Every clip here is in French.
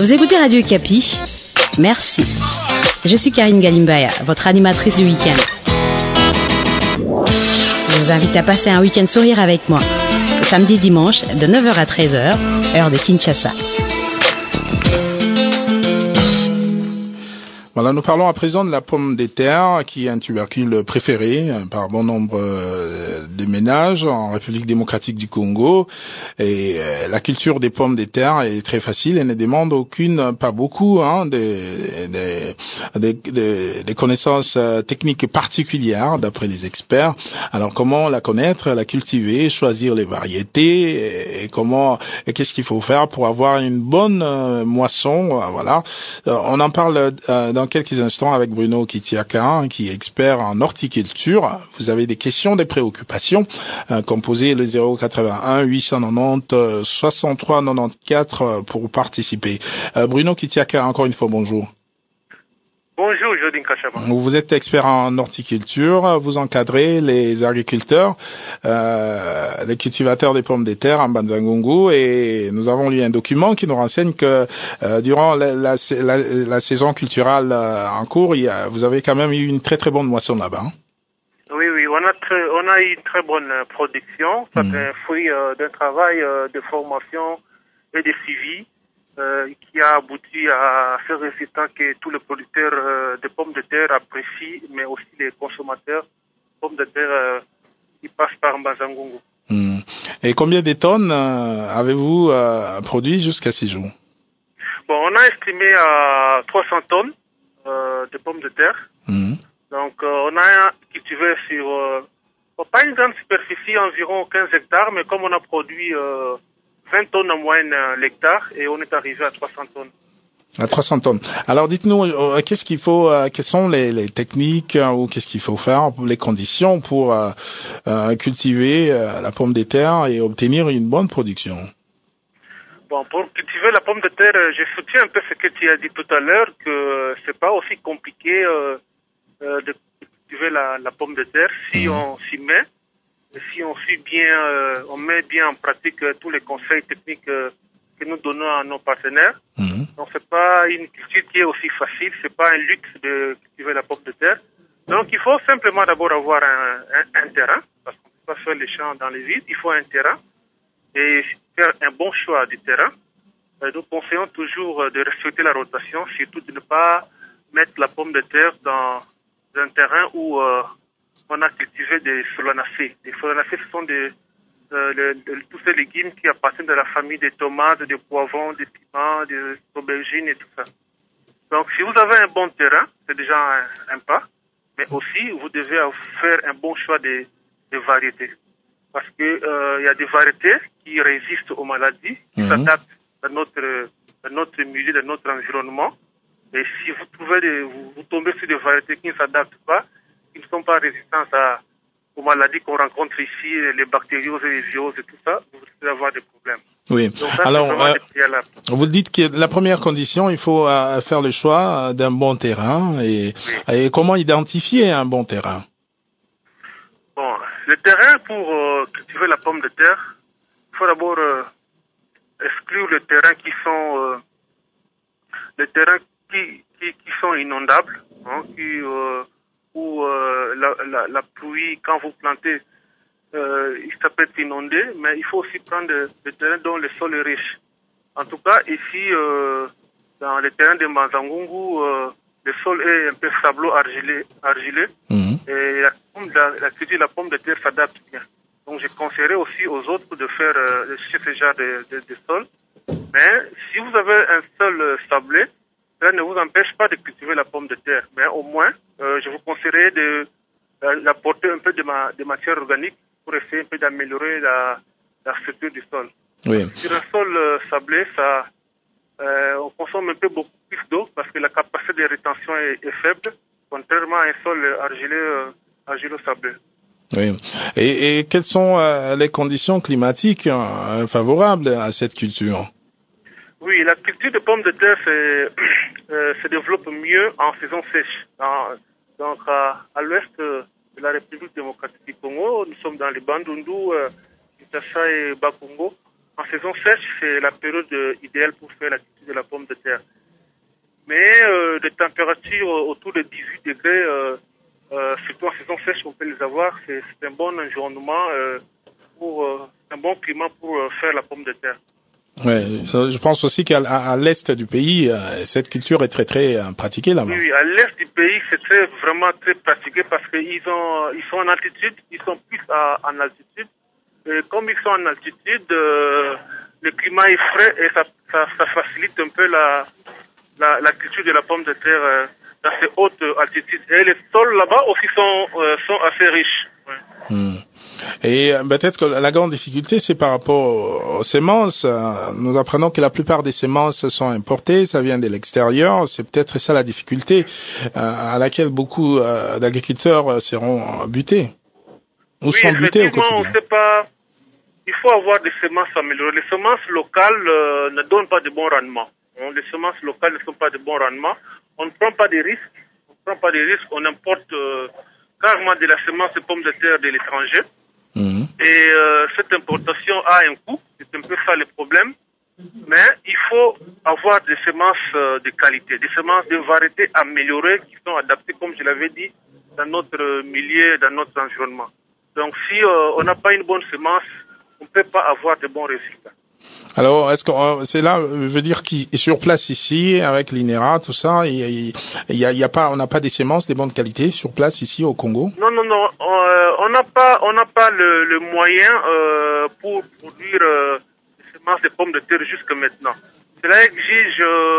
Vous écoutez Radio Okapi. Merci. Je suis Karine Galimbaya, votre animatrice du week-end. Je vous invite à passer un week-end sourire avec moi, le samedi dimanche de 9h à 13h, heure de Kinshasa. Voilà, nous parlons à présent de la pomme de terre, qui est un tubercule préféré par bon nombre de ménages en République démocratique du Congo. Et la culture des pommes de terre est très facile et ne demande pas beaucoup, des connaissances techniques particulières d'après les experts. Alors, comment la connaître, la cultiver, choisir les variétés et qu'est-ce qu'il faut faire pour avoir une bonne moisson, voilà. On en parle dans quelques instants avec Bruno Kitiaka, qui est expert en horticulture. Vous avez des questions, des préoccupations, composez le 081 890 63 94 pour participer. Bruno Kitiaka, encore une fois, bonjour. Bonjour, Jodin Kachama. Vous êtes expert en horticulture, vous encadrez les agriculteurs, les cultivateurs des pommes de terre en Banzangungu, et nous avons lu un document qui nous renseigne que durant la saison culturelle en cours, vous avez quand même eu une très très bonne moisson là-bas. Hein? Oui, on a eu une très bonne production. C'est un fruit d'un travail de formation et de suivi. Qui a abouti à ce résultat que tous les producteurs de pommes de terre apprécient, mais aussi les consommateurs de pommes de terre qui passent par Mbazangungu. Et combien de tonnes avez-vous produit jusqu'à ce jour? Bon, on a estimé à 300 tonnes de pommes de terre. Donc, on a cultivé sur pas une grande superficie, environ 15 hectares, mais comme on a produit 20 tonnes en moyenne l'hectare et on est arrivé à 300 tonnes. À 300 tonnes. Alors dites-nous, qu'est-ce qu'il faut, quelles sont les techniques ou qu'est-ce qu'il faut faire, les conditions pour cultiver la pomme de terre et obtenir une bonne production? Bon, pour cultiver la pomme de terre, je soutiens un peu ce que tu as dit tout à l'heure, que c'est pas aussi compliqué de cultiver la pomme de terre si on s'y met. Si on suit bien, on met bien en pratique tous les conseils techniques que nous donnons à nos partenaires. Donc c'est pas une culture qui est aussi facile, c'est pas un luxe de cultiver la pomme de terre. Donc il faut simplement d'abord avoir un terrain, parce qu'on ne peut pas faire les champs dans les vides, il faut un terrain et faire un bon choix du terrain. Nous conseillons toujours de respecter la rotation, surtout de ne pas mettre la pomme de terre dans un terrain où on a cultivé des solanacées. Les solanacées, ce sont tous ces légumes qui appartiennent de la famille des tomates, des poivrons, des piments, des aubergines et tout ça. Donc, si vous avez un bon terrain, c'est déjà un pas. Mais aussi, vous devez faire un bon choix des variétés. Parce que y a des variétés qui résistent aux maladies, qui s'adaptent à notre milieu, à notre environnement. Et si vous tombez sur des variétés qui ne s'adaptent pas, qui ne sont pas résistants aux maladies qu'on rencontre ici, les bactérioses et les virus et tout ça, vous risquez d'avoir des problèmes. Oui. Donc ça, alors, vous dites que la première condition, il faut faire le choix d'un bon terrain. Et comment identifier un bon terrain? Bon, le terrain pour cultiver la pomme de terre, il faut d'abord exclure les terrains qui sont inondables, où la pluie, quand vous plantez, ça peut être inondé, mais il faut aussi prendre des terrains dont le sol est riche. En tout cas, ici, dans les terrains de Mbazangungu, le sol est un peu sablo-argileux, et la culture de la pomme de terre s'adapte bien. Donc, je conseillerais aussi aux autres de faire ce genre de sol. Mais si vous avez un sol sablé, cela ne vous empêche pas de cultiver la pomme de terre. Mais au moins, je vous conseillerais d'apporter un peu de matière organique pour essayer un peu d'améliorer la structure du sol. Oui. Sur un sol sablé, on consomme un peu beaucoup plus d'eau parce que la capacité de rétention est faible, contrairement à un sol argilo-sablé. Oui. Et quelles sont les conditions climatiques favorables à cette culture? Oui, la culture de pommes de terre se développe mieux en saison sèche. Donc, à l'ouest de la République démocratique du Congo, nous sommes dans les Bandundu, Kinshasa et Bakongo. En saison sèche, c'est la période idéale pour faire la culture de la pomme de terre. Mais des températures autour de 18 degrés, surtout en saison sèche, on peut les avoir. C'est un bon environnement, un bon climat pour faire la pomme de terre. Ouais, je pense aussi qu'à l'est du pays, cette culture est très très pratiquée là-bas. Oui, à l'est du pays, c'est vraiment très pratiqué parce qu'ils sont en altitude, ils sont plus en altitude. Et comme ils sont en altitude, le climat est frais et ça facilite un peu la culture de la pomme de terre dans ces hautes altitudes. Et les sols là-bas aussi sont assez riches. Ouais. Et peut-être que la grande difficulté, c'est par rapport aux semences. Nous apprenons que la plupart des semences sont importées, ça vient de l'extérieur. C'est peut-être ça la difficulté à laquelle beaucoup d'agriculteurs seront butés. Ou oui, sont butés au quotidien. On sait pas. Il faut avoir des semences améliorées. Les semences locales ne donnent pas de bons rendements. Les semences locales ne sont pas de bons rendements. On ne prend pas de risques. On importe carrément de la semence de pommes de terre de l'étranger. Et cette importation a un coût. C'est un peu ça le problème. Mais il faut avoir des semences de qualité, des semences de variétés améliorées qui sont adaptées, comme je l'avais dit, dans notre milieu, dans notre environnement. Donc si on n'a pas une bonne semence, on ne peut pas avoir de bons résultats. Alors, est-ce que c'est là, veut dire qu'il est sur place ici avec l'INERA, tout ça, on n'a pas des semences de bonne qualité sur place ici au Congo? Non, on n'a pas le moyen pour produire des semences de pommes de terre jusque maintenant. Cela exige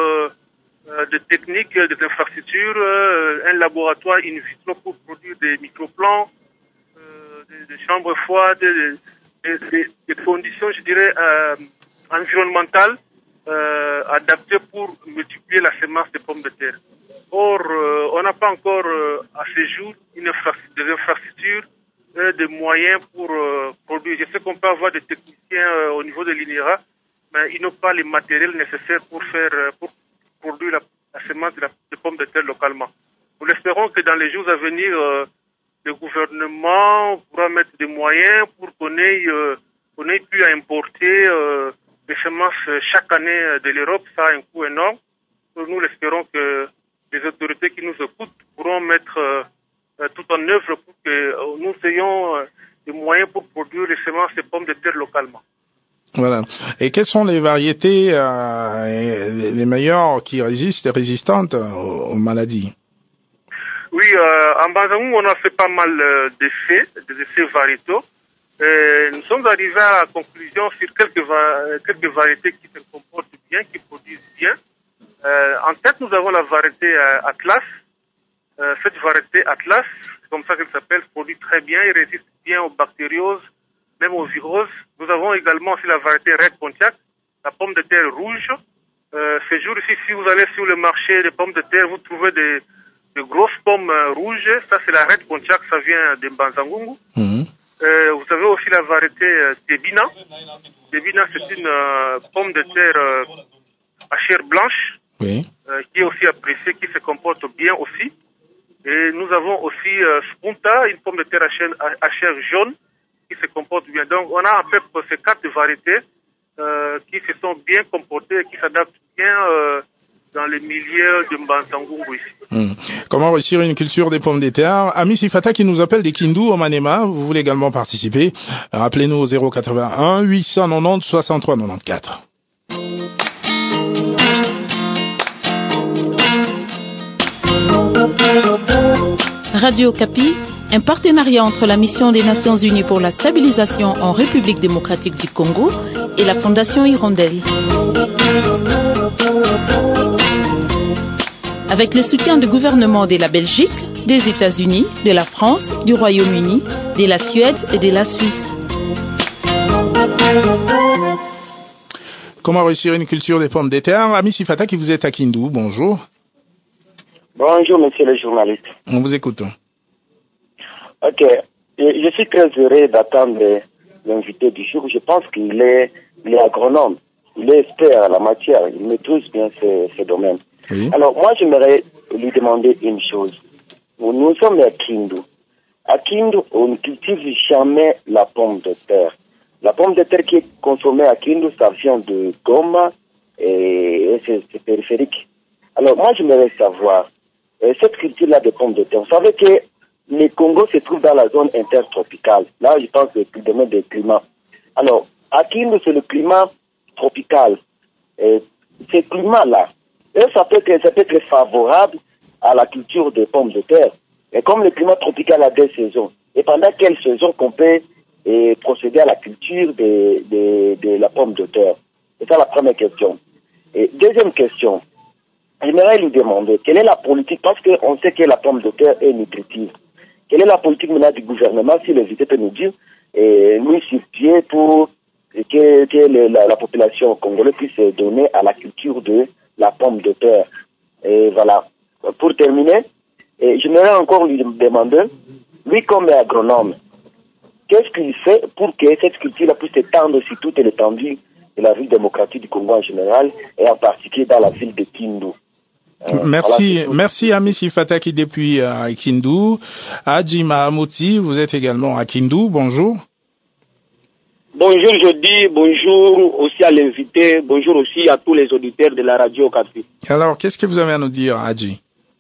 des techniques, des infrastructures, un laboratoire in vitro pour produire des microplants, des chambres froides, des conditions, je dirais, environnementales adaptées pour multiplier la semence de pommes de terre. Or, on n'a pas encore à ce jour des infrastructures, des moyens pour produire. Je sais qu'on peut avoir des techniciens au niveau de l'INERA, mais ils n'ont pas les matériels nécessaires pour produire la semence de pommes de terre localement. Nous espérons que dans les jours à venir, le gouvernement pourra mettre des moyens pour qu'on ait pu importer des semences chaque année de l'Europe. Ça a un coût énorme. Nous espérons que les autorités qui nous écoutent pourront mettre tout en œuvre pour que nous ayons des moyens pour produire les semences de pommes de terre localement. Voilà. Et quelles sont les variétés les meilleures qui résistent et résistantes aux maladies? Oui, en Banzangou, on a fait pas mal des essais variétaux. Nous sommes arrivés à la conclusion sur quelques variétés qui se comportent bien, qui produisent bien. En tête, nous avons la variété Atlas. Cette variété Atlas, c'est comme ça qu'elle s'appelle, produit très bien et résiste bien aux bactérioses, même aux viroses. Nous avons également aussi la variété Red Pontiac, la pomme de terre rouge. Ces jours-ci, si vous allez sur le marché des pommes de terre, vous trouvez de grosses pommes rouges. Ça, c'est la Red Pontiac, ça vient de Banzangungu. Vous avez aussi la variété Tebina. Tebina, c'est une pomme de terre à chair blanche, qui est aussi appréciée, qui se comporte bien aussi. Et nous avons aussi Spunta, une pomme de terre à chair jaune, qui se comporte bien. Donc, on a à peu près ces 4 variétés qui se sont bien comportées et qui s'adaptent bien dans les milieux de Mbanzangungu ici. Comment réussir une culture des pommes de terre? Ami Sifata qui nous appelle des Kindu au Manema, vous voulez également participer? Rappelez-nous au 081 890 63 94. Radio Okapi, un partenariat entre la Mission des Nations Unies pour la stabilisation en République démocratique du Congo et la Fondation Hirondelle. Avec le soutien du gouvernement de la Belgique, des États-Unis, de la France, du Royaume-Uni, de la Suède et de la Suisse. Comment réussir une culture des pommes de terre? Ami Sifata qui vous êtes à Kindu, bonjour. Bonjour, monsieur le journaliste. On vous écoute. Ok. Je suis très heureux d'attendre l'invité du jour. Je pense qu'il est agronome. Il est expert en la matière. Il maîtrise bien ce domaine. Oui. Alors, moi, j'aimerais lui demander une chose. Nous sommes à Kindu. À Kindu, on ne cultive jamais la pomme de terre. La pomme de terre qui est consommée à Kindu, ça vient de Goma et c'est périphérique. Alors moi, j'aimerais savoir, cette culture-là de pommes de terre, vous savez que le Congo se trouve dans la zone intertropicale. Là, je pense que c'est le domaine des climats. Alors, à Kindu, c'est le climat tropical. Et ce climat-là, ça peut être favorable à la culture des pommes de terre. Et comme le climat tropical a 2 saisons, et pendant quelle saison qu'on peut procéder à la culture de la pomme de terre? C'est ça la première question. Et deuxième question, j'aimerais lui demander quelle est la politique, parce qu'on sait que la pomme de terre est nutritive. Quelle est la politique maintenant du gouvernement, si l'invité peut nous dire, nous sur pied pour que la population congolaise puisse donner à la culture de la pomme de terre. Et voilà. Pour terminer, j'aimerais encore lui demander, lui comme agronome, qu'est-ce qu'il fait pour que cette culture puisse s'étendre sur toute l'étendue de la ville démocratique du Congo en général et en particulier dans la ville de Kindu? Merci Amici Fataki depuis Kindu. Hadji Mahamouti, vous êtes également à Kindu. Bonjour. Bonjour, je dis bonjour aussi à l'invité, bonjour aussi à tous les auditeurs de la radio Okapi. Alors, qu'est-ce que vous avez à nous dire, Hadji?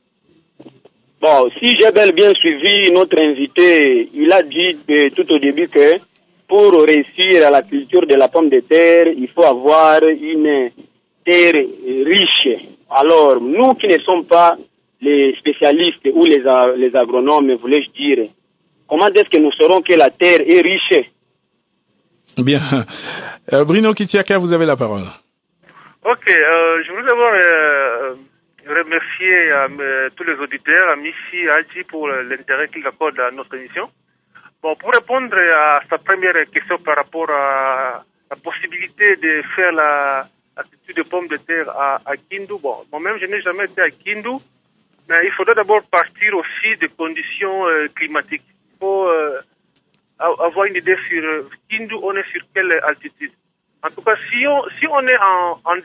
Bon, si j'ai bel bien suivi notre invité, il a dit tout au début que pour réussir à la culture de la pomme de terre, il faut avoir une terre riche. Alors, nous qui ne sommes pas les spécialistes ou les agronomes, voulais-je dire, comment est-ce que nous saurons que la terre est riche? Bien. Bruno Kitiaka, vous avez la parole. Ok, je voulais d'abord remercier tous les auditeurs, à Missi, Hadji, pour l'intérêt qu'ils accordent à notre émission. Bon, pour répondre à sa première question par rapport à la possibilité de faire la culture de pommes de terre à Kindu, bon, moi-même, je n'ai jamais été à Kindu, mais il faudrait d'abord partir aussi des conditions climatiques. Il faut avoir une idée sur Kindu, on est sur quelle altitude. En tout cas, si on est en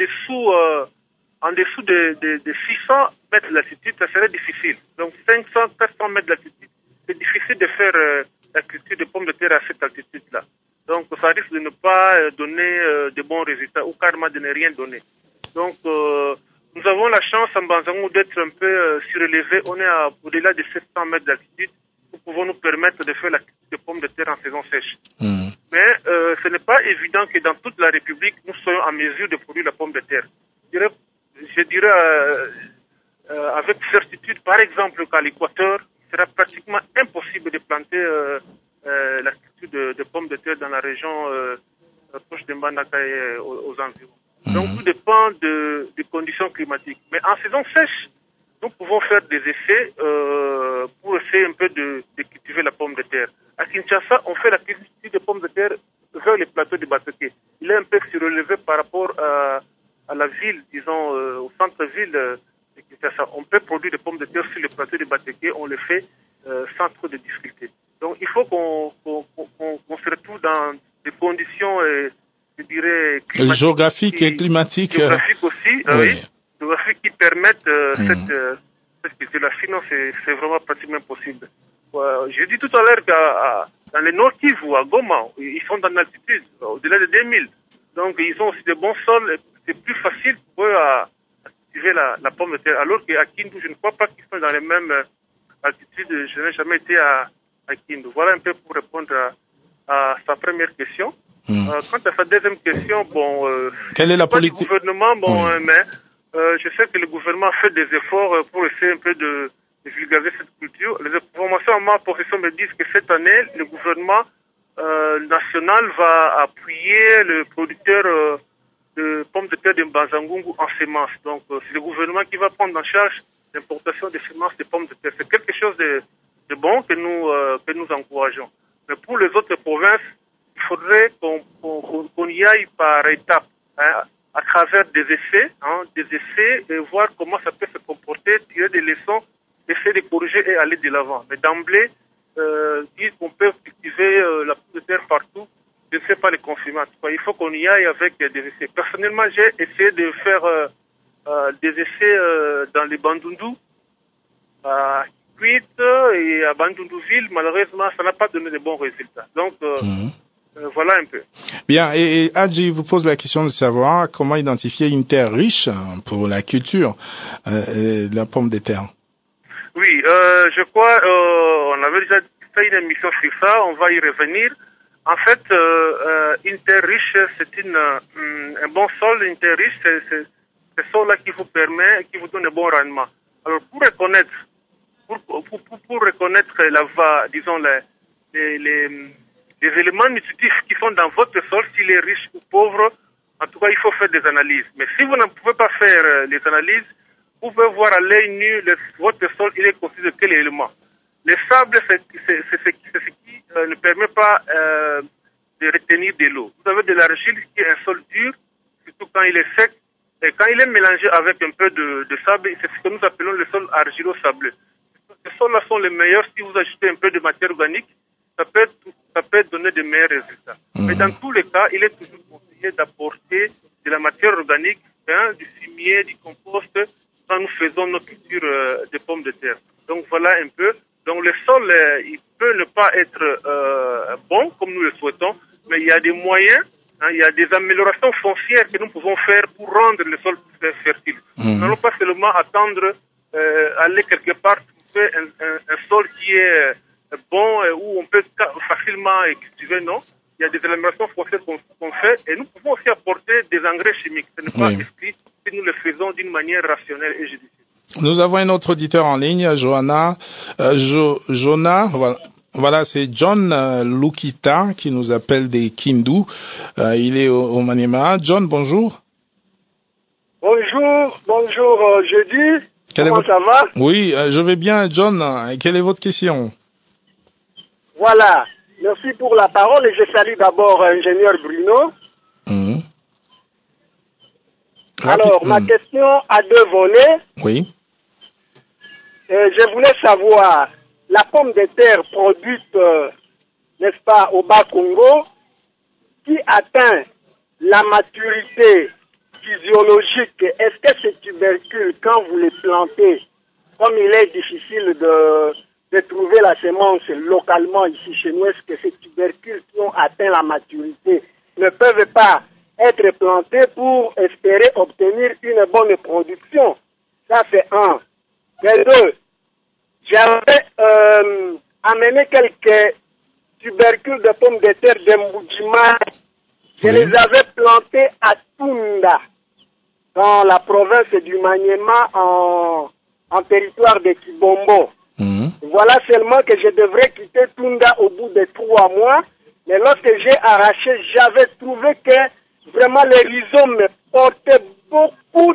dessous de 600 mètres d'altitude, ça serait difficile. Donc 500, 400 mètres d'altitude, c'est difficile de faire la culture de pommes de terre à cette altitude-là. Donc ça risque de ne pas donner de bons résultats ou carrément de ne rien donner. Donc nous avons la chance en Banzangou d'être un peu surélevé. On est au-delà de 700 mètres d'altitude. Nous pouvons nous permettre de faire la culture de pommes de terre en saison sèche. Mais ce n'est pas évident que dans toute la République, nous soyons en mesure de produire la pomme de terre. Je dirais avec certitude, par exemple, qu'à l'Équateur, il sera pratiquement impossible de planter la culture de pommes de terre dans la région proche de Mbandaka et aux environs. Donc tout dépend des conditions climatiques. Mais en saison sèche, nous pouvons faire des essais pour essayer un peu de cultiver la pomme de terre. À Kinshasa, on fait la culture de pommes de terre vers les plateaux de Bateke. Il est un peu surélevé par rapport à la ville, disons, au centre-ville de Kinshasa. On peut produire des pommes de terre sur les plateaux de Bateke, on le fait sans trop de difficultés. Donc il faut qu'on se retrouve dans des conditions, je dirais, climatiques. Géographiques et climatiques. Géographiques aussi, oui. Géographiques qui permettent cette culture-là. Sinon, c'est vraiment pratiquement impossible. J'ai dit tout à l'heure que dans les Nord Kivu, à Goma, ils sont dans l'altitude, au-delà de 2000. Donc, ils ont aussi de bons sols. C'est plus facile pour eux à cultiver la pomme de terre. Alors qu'à Kindu, je ne crois pas qu'ils sont dans les mêmes altitudes. Je n'ai jamais été à Kindu. Voilà un peu pour répondre à sa première question. Quant à sa deuxième question, bon, quelle est la politique du gouvernement, bon, mais je sais que le gouvernement fait des efforts pour essayer un peu de vulgariser cette culture. Les informations en ma possession me disent que cette année, le gouvernement national va appuyer le producteur de pommes de terre de Mbanzangungu en semences. Donc, c'est le gouvernement qui va prendre en charge l'importation des semences de pommes de terre. C'est quelque chose de bon que nous encourageons. Mais pour les autres provinces, il faudrait qu'on y aille par étapes, hein, à travers des essais, et voir comment ça peut se comporter, tirer des leçons, essayer de corriger et aller de l'avant. Mais d'emblée, dire qu'on peut cultiver la pomme de terre partout, je ne sais pas les confirmer. Il faut qu'on y aille avec des essais. Personnellement, j'ai essayé de faire des essais dans les Bandundu, à Kuit et à Bandundu-Ville. Malheureusement, ça n'a pas donné de bons résultats. Donc, Voilà un peu. Bien, et Adji vous pose la question de savoir comment identifier une terre riche pour la culture, la pomme de terre. Oui, je crois on avait déjà fait une émission sur ça, on va y revenir. En fait, une terre riche, c'est un bon sol. Une terre riche, c'est ce sol-là qui vous permet, qui vous donne un bon rendement. Alors, pour reconnaître disons les éléments nutritifs qui sont dans votre sol, s'il est riche ou pauvre, en tout cas, il faut faire des analyses. Mais si vous ne pouvez pas faire les analyses, vous pouvez voir à l'œil nu votre sol, il est constitué de quel élément. Le sable, c'est ce qui ne permet pas de retenir de l'eau. Vous avez de l'argile qui est un sol dur, surtout quand il est sec, et quand il est mélangé avec un peu de sable, c'est ce que nous appelons le sol argilo-sableux. Ces sols-là sont les meilleurs. Si vous ajoutez un peu de matière organique, ça peut donner de meilleurs résultats. Mais dans tous les cas, il est toujours conseillé d'apporter de la matière organique, du fumier, du compost, quand nous faisons nos cultures de pommes de terre. Donc voilà un peu. Donc le sol, il peut ne pas être bon comme nous le souhaitons, mais il y a des moyens, il y a des améliorations foncières que nous pouvons faire pour rendre le sol plus fertile. Nous n'allons pas seulement attendre aller quelque part trouver un sol qui est bon où on peut facilement cultiver, non. Il y a des améliorations foncières qu'on fait et nous pouvons aussi apporter des engrais chimiques. Ce n'est pas exclu si nous le faisons d'une manière rationnelle et judicieuse. Nous avons un autre auditeur en ligne, Jonah, voilà, c'est John Lukita qui nous appelle des Kindu. Il est au Maniema. John, bonjour. Bonjour, jeudi. Comment ça va? Oui, je vais bien, John. Quelle est votre question? Voilà. Merci pour la parole et je salue d'abord ingénieur Bruno. Alors, ma question a deux volets. Oui. Je voulais savoir, la pomme de terre produite, n'est-ce pas, au Bas-Congo, qui atteint la maturité physiologique, est-ce que ces tubercules, quand vous les plantez, comme il est difficile de trouver la semence localement ici chez nous, est-ce que ces tubercules qui ont atteint la maturité ne peuvent pas être plantés pour espérer obtenir une bonne production? Ça, c'est un. Et deux, j'avais amené quelques tubercules de pommes de terre de Mboudjima. Je les avais plantés à Tunda, dans la province du Maniema, en territoire de Kibombo. Voilà seulement que je devrais quitter Tunda au bout de 3 mois. Mais lorsque j'ai arraché, j'avais trouvé que vraiment les rhizomes portaient beaucoup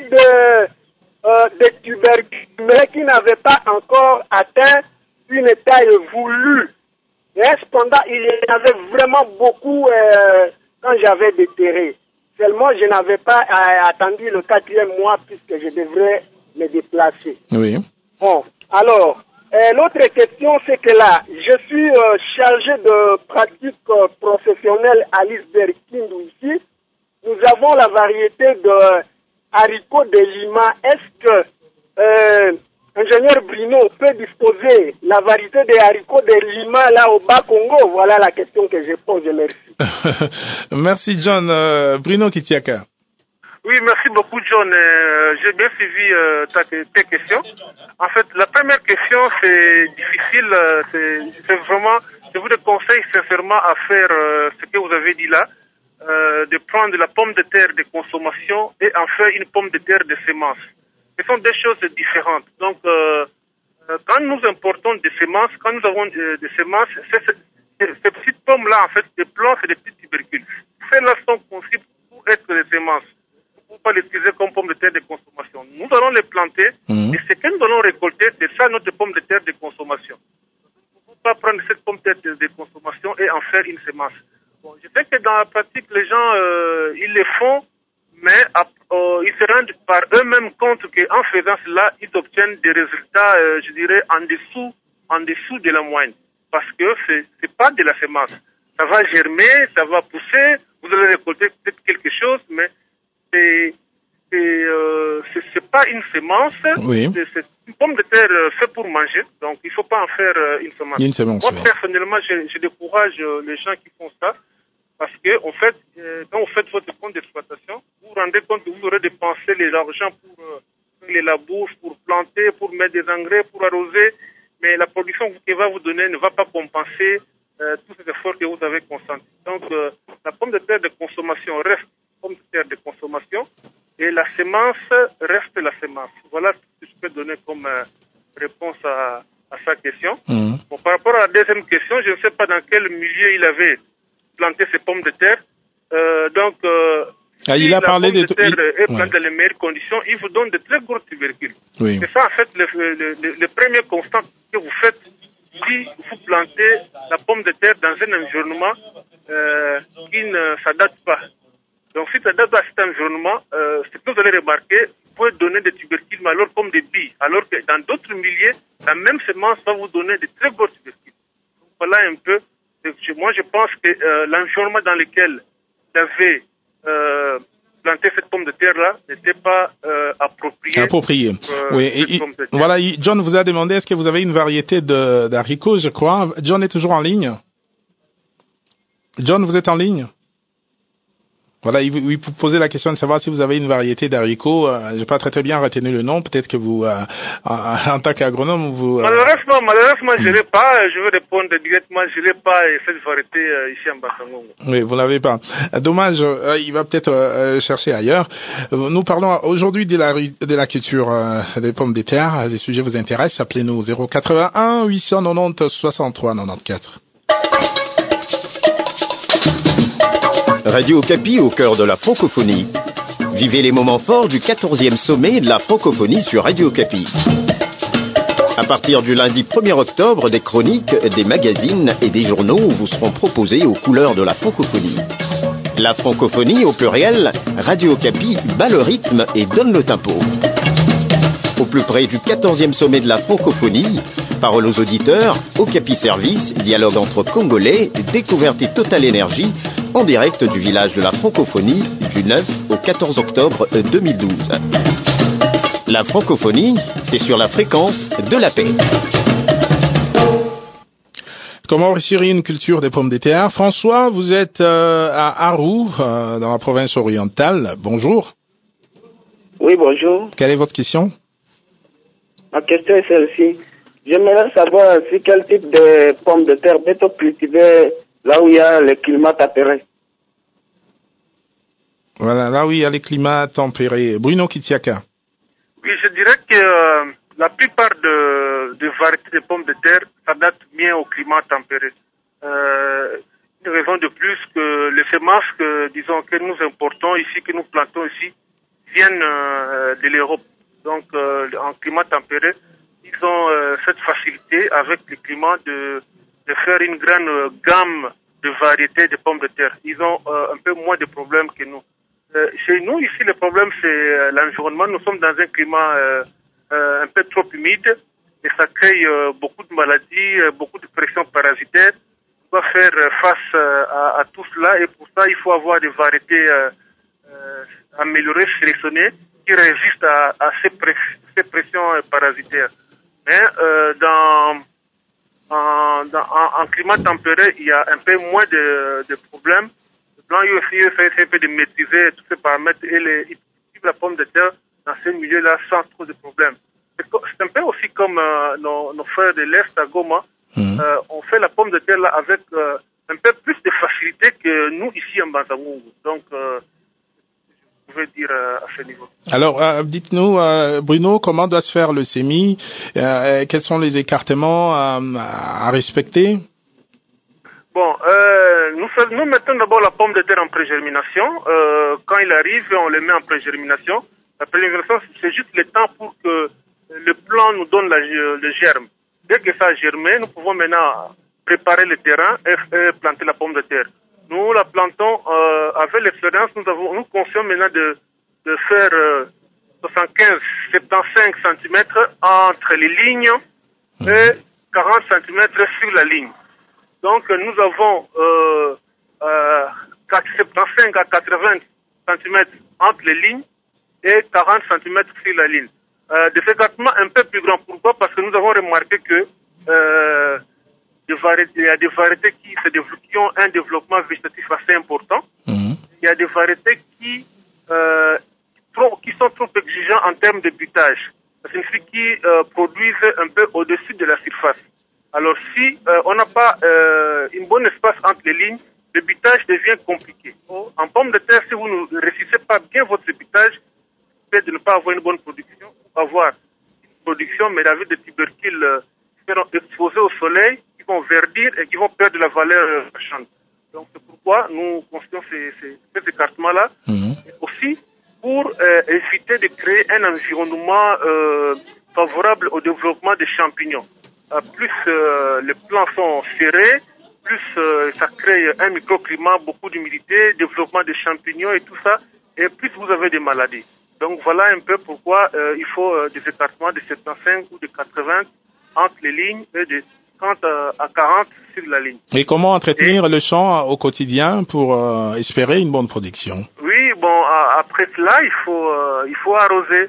de tubercules, mais qui n'avaient pas encore atteint une taille voulue. Et cependant, il y en avait vraiment beaucoup quand j'avais déterré. Seulement, je n'avais pas attendu le 4e mois puisque je devrais me déplacer. Oui. Bon, alors, l'autre question, c'est que là, je suis chargé de pratique professionnelle à l'Isberg Kindu ici. Nous avons la variété de haricots de Lima. Est-ce que ingénieur Bruno peut disposer la variété des haricots de Lima là au Bas-Congo? Voilà la question que je pose. Merci. Merci John. Bruno Kitiaka. Oui, merci beaucoup John. J'ai bien suivi tes questions. En fait, la première question, c'est difficile. C'est vraiment, je vous conseille sincèrement à faire ce que vous avez dit là, de prendre la pomme de terre de consommation et en faire une pomme de terre de semence. Ce sont deux choses différentes. Donc, quand nous importons des semences, quand nous avons des semences, ces petites pommes-là, en fait, des plants, c'est des petits tubercules. Celles-là sont conçues pour être des semences. On ne peut pas les utiliser comme pommes de terre de consommation. Nous allons les planter et ce que nous allons récolter, c'est ça notre pomme de terre de consommation. On ne peut pas prendre cette pomme de terre de consommation et en faire une semence. Bon, je sais que dans la pratique, les gens, ils le font, mais ils se rendent par eux-mêmes compte qu'en faisant cela, ils obtiennent des résultats, je dirais, en dessous de la moyenne. Parce que c'est pas de la semence. Ça va germer, ça va pousser, vous allez récolter peut-être quelque chose, mais c'est pas une semence. Oui. C'est une pomme de terre faite pour manger, donc il faut pas en faire une semence. Une semence. Moi, personnellement, je décourage les gens qui font ça. Parce que, en fait, quand vous faites votre compte d'exploitation, vous vous rendez compte que vous aurez dépensé l'argent pour faire les labours, pour planter, pour mettre des engrais, pour arroser, mais la production qu'elle va vous donner ne va pas compenser tous ces efforts que vous avez consentis. Donc, la pomme de terre de consommation reste pomme de terre de consommation et la semence reste la semence. Voilà ce que je peux donner comme réponse à sa question. Bon, par rapport à la deuxième question, je ne sais pas dans quel milieu il avait planté ses pommes de terre. Il a parlé de terre est plantée dans les meilleures conditions, il vous donne de très gros tubercules. Oui. C'est ça, en fait, le premier constat que vous faites si vous plantez la pomme de terre dans un environnement qui ne s'adapte pas. Donc, si ça s'adapte à cet environnement, ce que vous allez remarquer, vous pouvez donner des tubercules, mais alors comme des billes. Alors que dans d'autres milieux, la même semence va vous donner de très gros tubercules. Donc, voilà un peu. Moi, je pense que l'environnement dans lequel vous avez planté cette pomme de terre-là n'était pas approprié. Oui. Voilà, John vous a demandé est-ce que vous avez une variété d'haricots, je crois. John est toujours en ligne. John, vous êtes en ligne? Voilà, il vous posait la question de savoir si vous avez une variété d'haricots. Je n'ai pas très bien retenu le nom. Peut-être que vous, en tant qu'agronome, vous... Malheureusement, je ne l'ai pas. Je veux répondre directement. Je ne l'ai pas cette variété ici en Basangongo. Oui, vous ne l'avez pas. Dommage. Il va peut-être chercher ailleurs. Nous parlons aujourd'hui de la culture des pommes de terre. Les sujets vous intéressent. Appelez-nous 081 890 63 94. Radio Okapi au cœur de la francophonie. Vivez les moments forts du 14e sommet de la francophonie sur Radio Okapi. À partir du lundi 1er octobre, des chroniques, des magazines et des journaux vous seront proposés aux couleurs de la francophonie. La francophonie au pluriel, Radio Okapi bat le rythme et donne le tempo. Au plus près du 14e sommet de la francophonie, parole aux auditeurs, Okapi Service, dialogue entre Congolais, découverte et Total Énergie, en direct du village de la francophonie du 9 au 14 octobre 2012. La francophonie, c'est sur la fréquence de la paix. Comment réussir une culture des pommes de terre? François, vous êtes à Arou, dans la province orientale. Bonjour. Oui, bonjour. Quelle est votre question? Ma question est celle-ci. J'aimerais savoir si quel type de pommes de terre peut-on cultiver là où il y a le climat tempéré. Voilà, là où il y a les climats tempérés. Bruno Kitiaka. Oui, je dirais que la plupart de variétés de pommes de terre s'adaptent bien au climat tempéré. Une raison de plus que les semences que nous importons ici, que nous plantons ici, viennent de l'Europe. Donc, en climat tempéré, ils ont cette facilité avec le climat de faire une grande gamme de variétés de pommes de terre. Ils ont un peu moins de problèmes que nous. Chez nous, ici, le problème, c'est l'environnement. Nous sommes dans un climat un peu trop humide et ça crée beaucoup de maladies, beaucoup de pression parasitaire. On doit faire face à tout cela et pour ça, il faut avoir des variétés améliorées, sélectionnées, qui résistent à ces pressions parasitaires. Mais en climat tempéré, il y a un peu moins de problèmes. Blanc, il essaie un peu de maîtriser tous ces paramètres et il cultive la pomme de terre dans ces milieux-là sans trop de problèmes. C'est un peu aussi comme nos frères de l'Est à Goma. On fait la pomme de terre là avec un peu plus de facilité que nous ici en Basangongo. Donc, je veux dire à ce niveau. Alors, dites-nous, Bruno, comment doit se faire le semis? Quels sont les écartements à respecter? Bon, nous mettons d'abord la pomme de terre en pré-germination. Quand il arrive, on le met en pré-germination. La pré-germination, c'est juste le temps pour que le plant nous donne le germe. Dès que ça a germé, nous pouvons maintenant préparer le terrain et planter la pomme de terre. Nous la plantons avec l'expérience. Nous conscients maintenant de faire 75 cm entre les lignes et 40 cm sur la ligne. Donc, nous avons 75 à 80 cm entre les lignes et 40 cm sur la ligne. Des écartements un peu plus grands. Pourquoi? Parce que nous avons remarqué que il y a des variétés qui ont un développement végétatif assez important. Il y a des variétés qui sont trop exigeants en termes de butage. Ça signifie qu'ils produisent un peu au-dessus de la surface. Alors si on n'a pas une bonne espace entre les lignes, le butage devient compliqué. En pomme de terre, si vous ne réussissez pas bien votre butage, peut-être de ne pas avoir une bonne production, avoir une production, mais avec des tubercules seront exposés au soleil, qui vont verdir et qui vont perdre de la valeur marchande. Donc c'est pourquoi nous constatons ces écartements-là. Aussi pour éviter de créer un environnement favorable au développement des champignons. Plus les plants sont serrés, plus ça crée un microclimat, beaucoup d'humidité, développement des champignons et tout ça, et plus vous avez des maladies. Donc voilà un peu pourquoi il faut des écartements de 75 ou de 80 entre les lignes et de 30 à 40 sur la ligne. Et comment entretenir le champ au quotidien pour espérer une bonne production? Oui, bon, après cela, il faut arroser.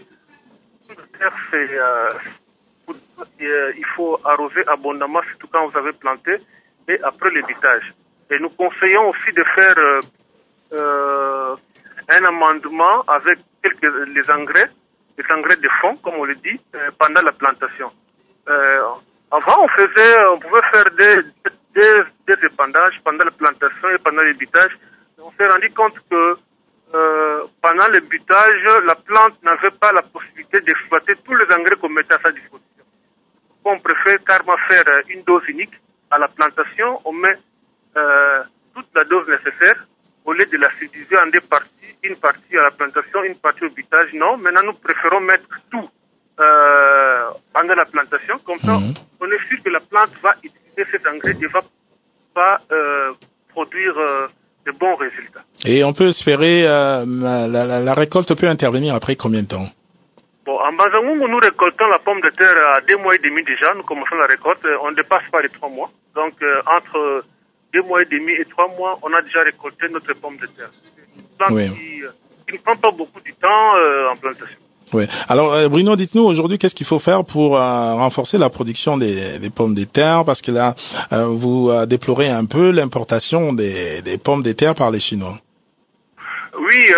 Il faut arroser abondamment, surtout quand vous avez planté, et après le bitage. Et nous conseillons aussi de faire un amendement avec les engrais de fond, comme on le dit, pendant la plantation. Avant, on pouvait faire des épandages pendant la plantation et pendant le bitage. On s'est rendu compte que pendant le butage, la plante n'avait pas la possibilité d'exploiter tous les engrais qu'on mettait à sa disposition. On préfère carrément faire une dose unique à la plantation. On met toute la dose nécessaire au lieu de la subdiviser en deux parties. Une partie à la plantation, une partie au butage. Non, maintenant nous préférons mettre tout pendant la plantation. Comme ça, on est sûr que la plante va utiliser cet engrais et ne va pas produire de bons résultats. Et on peut espérer, la récolte peut intervenir après combien de temps? Bon, en Banzangungu, nous récoltons la pomme de terre à 2 mois et demi déjà. Nous commençons la récolte. On ne dépasse pas les 3 mois. Donc, entre 2 mois et demi et 3 mois, on a déjà récolté notre pomme de terre. C'est une plante qui ne prend pas beaucoup de temps en plantation. Oui. Alors, Bruno, dites-nous aujourd'hui, qu'est-ce qu'il faut faire pour renforcer la production des pommes de terre? Parce que là, vous déplorez un peu l'importation des pommes de terre par les Chinois. Oui,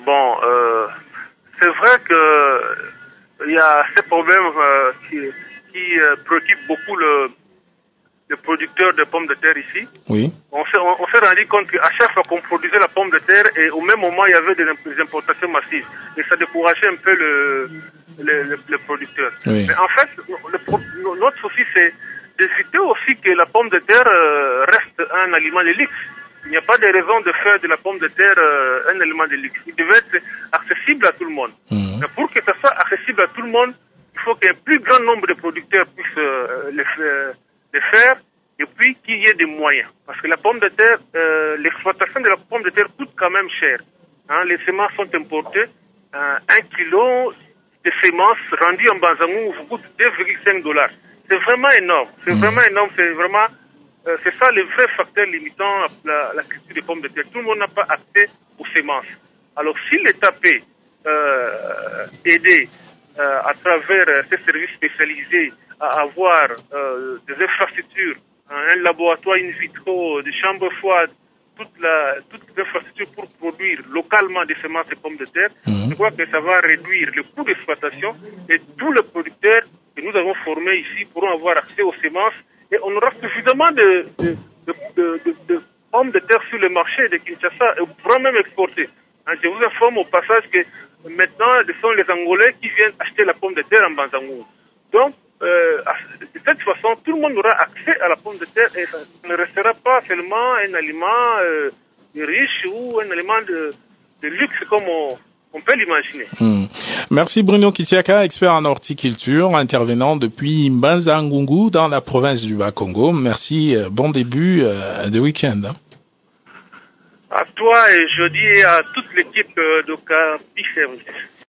c'est vrai que il y a ces problèmes qui préoccupent beaucoup les producteurs de pommes de terre ici. Oui. On s'est rendu compte qu'à chaque fois qu'on produisait la pomme de terre, et au même moment, il y avait des importations massives. Et ça décourageait un peu les producteurs. Oui. Mais en fait, notre souci, c'est d'éviter aussi que la pomme de terre reste un aliment de luxe. Il n'y a pas de raison de faire de la pomme de terre un aliment de luxe. Il devait être accessible à tout le monde. Mais pour que ça soit accessible à tout le monde, il faut qu'un plus grand nombre de producteurs puissent le faire, et puis qu'il y ait des moyens. Parce que la pomme de terre, l'exploitation de la pomme de terre coûte quand même cher. Les semences sont importées. 1 kilo de semences rendues en Banzangungu vous coûte $2,5. C'est vraiment énorme. C'est vraiment énorme. C'est ça le vrai facteur limitant la culture des pommes de terre. Tout le monde n'a pas accès aux semences. Alors si l'État peut aider à travers ces services spécialisés à avoir des infrastructures, un laboratoire in vitro, des chambres froides, toutes les infrastructures pour produire localement des semences de pommes de terre, je crois que ça va réduire le coût d'exploitation et tous les producteurs que nous avons formés ici pourront avoir accès aux semences et on aura suffisamment de pommes de terre sur le marché de Kinshasa et on pourra même exporter. Je vous informe au passage que maintenant, ce sont les Angolais qui viennent acheter la pomme de terre en Banzangungu. Donc, de cette façon, tout le monde aura accès à la pomme de terre et ça ne restera pas seulement un aliment riche ou un aliment de luxe comme on peut l'imaginer. Merci Bruno Kisiaka, expert en horticulture, intervenant depuis Banzangungu dans la province du Bas-Congo. Merci, bon début de week-end. À toi et jeudi et à toute l'équipe de Capi Service.